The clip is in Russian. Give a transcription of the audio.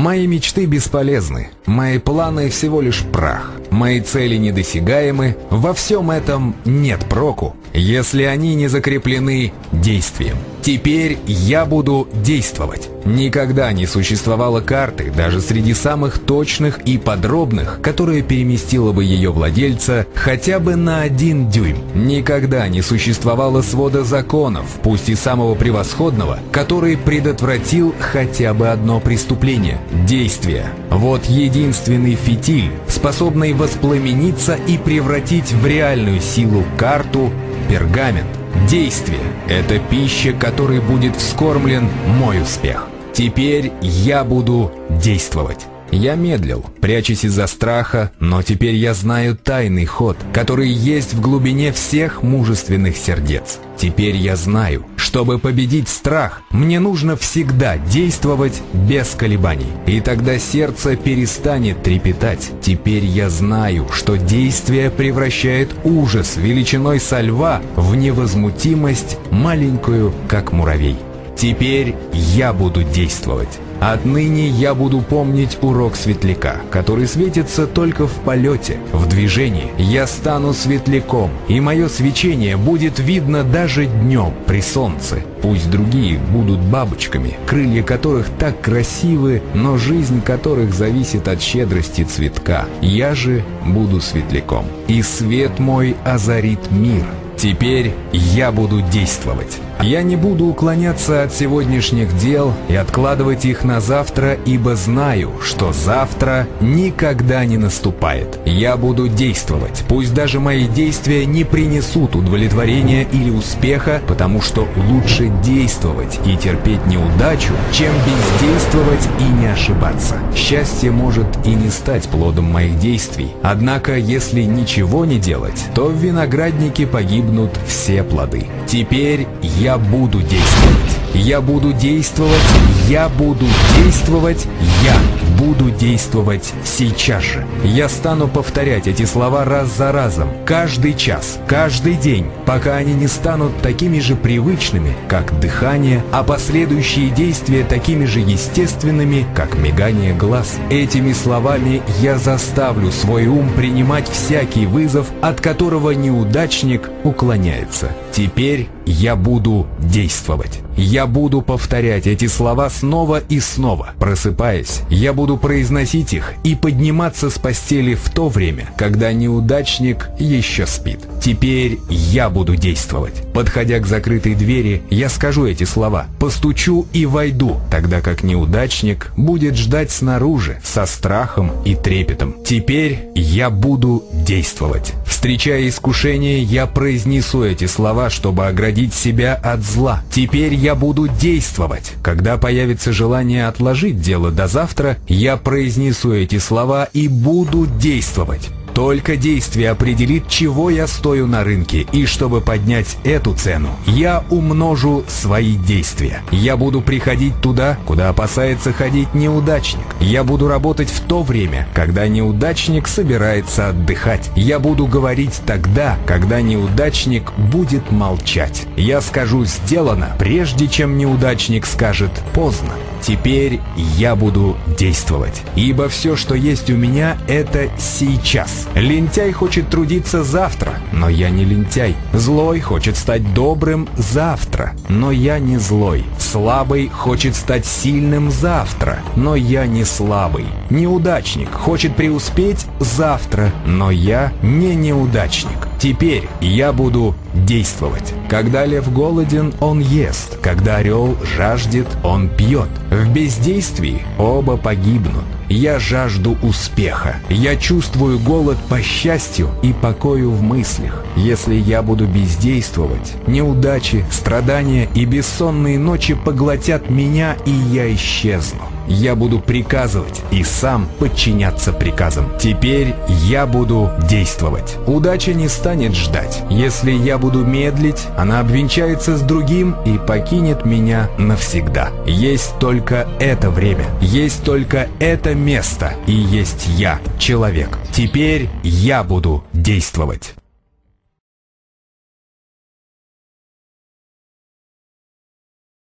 Мои мечты бесполезны, мои планы всего лишь прах, мои цели недосягаемы, во всем этом нет проку, если они не закреплены действием. Теперь я буду действовать. Никогда не существовало карты, даже среди самых точных и подробных, которая переместила бы ее владельца хотя бы на 1 дюйм. Никогда не существовало свода законов, пусть и самого превосходного, который предотвратил хотя бы одно преступление – действие. Вот единственный фитиль, способный воспламениться и превратить в реальную силу карту – пергамент. Действие – это пища, которой будет вскормлен мой успех. Теперь я буду действовать. Я медлил, прячась из-за страха, но теперь я знаю тайный ход, который есть в глубине всех мужественных сердец. Теперь я знаю, чтобы победить страх, мне нужно всегда действовать без колебаний. И тогда сердце перестанет трепетать. Теперь я знаю, что действие превращает ужас величиной со льва в невозмутимость маленькую, как муравей. Теперь я буду действовать. Отныне я буду помнить урок светляка, который светится только в полете, в движении. Я стану светляком, и мое свечение будет видно даже днем при солнце. Пусть другие будут бабочками, крылья которых так красивы, но жизнь которых зависит от щедрости цветка. Я же буду светляком, и свет мой озарит мир. Теперь я буду действовать. Я не буду уклоняться от сегодняшних дел и откладывать их на завтра, ибо знаю, что завтра никогда не наступает. Я буду действовать. Пусть даже мои действия не принесут удовлетворения или успеха, потому что лучше действовать и терпеть неудачу, чем бездействовать и не ошибаться. Счастье может и не стать плодом моих действий. Однако, если ничего не делать, то в винограднике погибнут все плоды. Теперь я буду действовать. Я буду действовать, я буду действовать, я буду действовать сейчас же. Я стану повторять эти слова раз за разом, каждый час, каждый день, пока они не станут такими же привычными, как дыхание, а последующие действия такими же естественными, как мигание глаз. Этими словами я заставлю свой ум принимать всякий вызов, от которого неудачник уклоняется. Теперь я буду действовать. Я буду повторять эти слова снова и снова. Просыпаясь, я буду произносить их и подниматься с постели в то время, когда неудачник еще спит. Теперь я буду действовать. Подходя к закрытой двери, я скажу эти слова, постучу и войду, тогда как неудачник будет ждать снаружи со страхом и трепетом. Теперь я буду действовать. Встречая искушение, я произнесу эти слова, чтобы оградить себя от зла. Теперь я буду действовать. Когда появится желание отложить дело до завтра, я произнесу эти слова и буду действовать. Только действие определит, чего я стою на рынке, и чтобы поднять эту цену, я умножу свои действия. Я буду приходить туда, куда опасается ходить неудачник. Я буду работать в то время, когда неудачник собирается отдыхать. Я буду говорить тогда, когда неудачник будет молчать. Я скажу «сделано», прежде чем неудачник скажет «поздно». Теперь я буду действовать, ибо все, что есть у меня, это сейчас. Лентяй хочет трудиться завтра, но я не лентяй. Злой хочет стать добрым завтра, но я не злой. Слабый хочет стать сильным завтра, но я не слабый. Неудачник хочет преуспеть завтра, но я не неудачник. Теперь я буду действовать. Когда лев голоден, он ест. Когда орел жаждет, он пьет. В бездействии оба погибнут. Я жажду успеха. Я чувствую голод по счастью и покою в мыслях. Если я буду бездействовать, неудачи, страдания и бессонные ночи поглотят меня, и я исчезну. Я буду приказывать и сам подчиняться приказам. Теперь я буду действовать. Удача не станет ждать. Если я буду медлить, она обвенчается с другим и покинет меня навсегда. Есть только это время, есть только это место, и есть я, человек. Теперь я буду действовать.